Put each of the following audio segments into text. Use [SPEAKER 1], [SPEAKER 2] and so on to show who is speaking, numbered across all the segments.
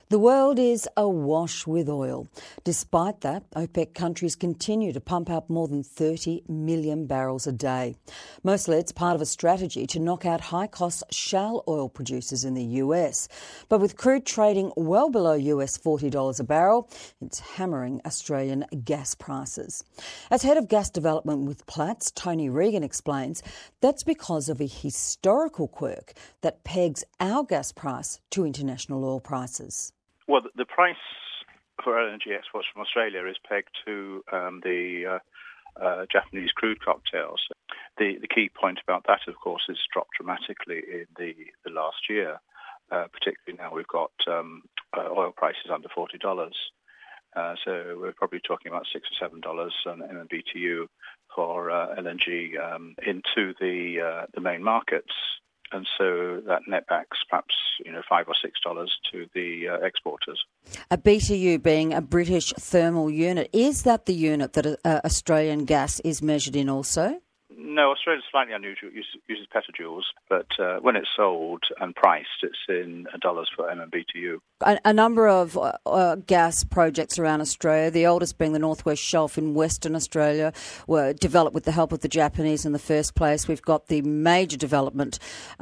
[SPEAKER 1] The world is awash with oil. Despite that, OPEC countries continue to pump out more than 30 million barrels a day. Mostly it's part of a strategy to knock out high-cost shale oil producers in the US. But with crude trading well below US $40 a barrel, it's hammering Australian gas prices. As head of gas development with Platts, Tony Regan explains that's because of a historical quirk that pegs our gas price to international oil prices.
[SPEAKER 2] Well, the price for LNG exports from Australia is pegged to the Japanese crude cocktails. The key point about that, of course, is dropped dramatically in the last year. Particularly now we've got oil prices under $40. So we're probably talking about $6 or $7 on MMBTU for LNG into the main markets. And so that netbacks perhaps $5 or $6 to the exporters.
[SPEAKER 1] A BTU being a British thermal unit, is that the unit that Australian gas is measured in also?
[SPEAKER 2] No, Australia's slightly unusual. It uses petajoules, but when it's sold and priced, it's in dollars per MMBTU.
[SPEAKER 1] A number of gas projects around Australia, the oldest being the North West Shelf in Western Australia, were developed with the help of the Japanese in the first place. We've got the major development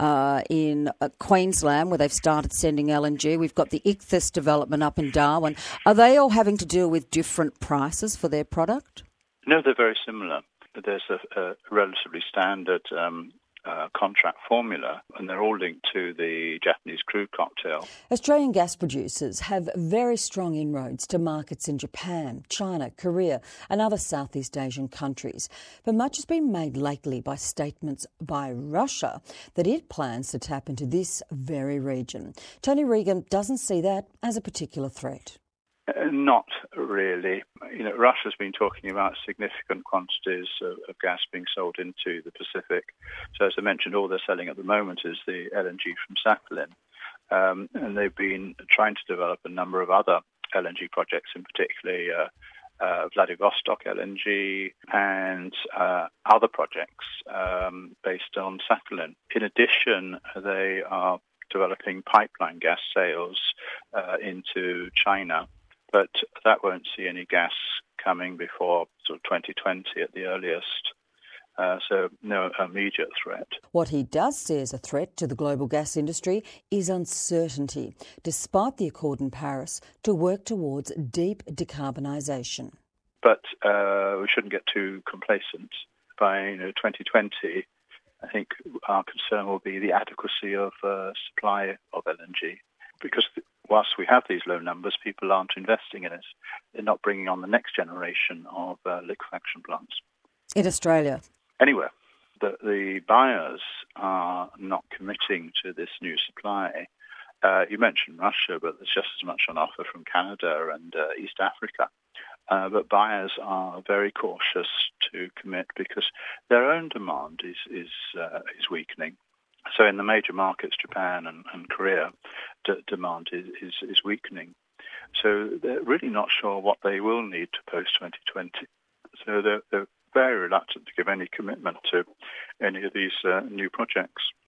[SPEAKER 1] in Queensland where they've started sending LNG. We've got the Ichthys development up in Darwin. Are they all having to deal with different prices for their product?
[SPEAKER 2] No, they're very similar. There's a relatively standard contract formula, and they're all linked to the Japanese crude cocktail.
[SPEAKER 1] Australian gas producers have very strong inroads to markets in Japan, China, Korea and other Southeast Asian countries. But much has been made lately by statements by Russia that it plans to tap into this very region. Tony Regan doesn't see that as a particular threat.
[SPEAKER 2] Not really. Russia's been talking about significant quantities of gas being sold into the Pacific. So as I mentioned, all they're selling at the moment is the LNG from Sakhalin. And they've been trying to develop a number of other LNG projects, in particularly Vladivostok LNG and other projects based on Sakhalin. In addition, they are developing pipeline gas sales into China. But that won't see any gas coming before sort of 2020 at the earliest. So no immediate threat.
[SPEAKER 1] What he does see as a threat to the global gas industry is uncertainty, despite the accord in Paris to work towards deep decarbonisation.
[SPEAKER 2] But we shouldn't get too complacent. By 2020, I think our concern will be the adequacy of supply of LNG, because whilst we have these low numbers, people aren't investing in it. They're not bringing on the next generation of liquefaction plants.
[SPEAKER 1] In Australia?
[SPEAKER 2] Anywhere. The buyers are not committing to this new supply. You mentioned Russia, but there's just as much on offer from Canada and East Africa. But buyers are very cautious to commit because their own demand is weakening. So in the major markets, Japan and Korea, demand is weakening. So they're really not sure what they will need to post-2020. So they're very reluctant to give any commitment to any of these new projects.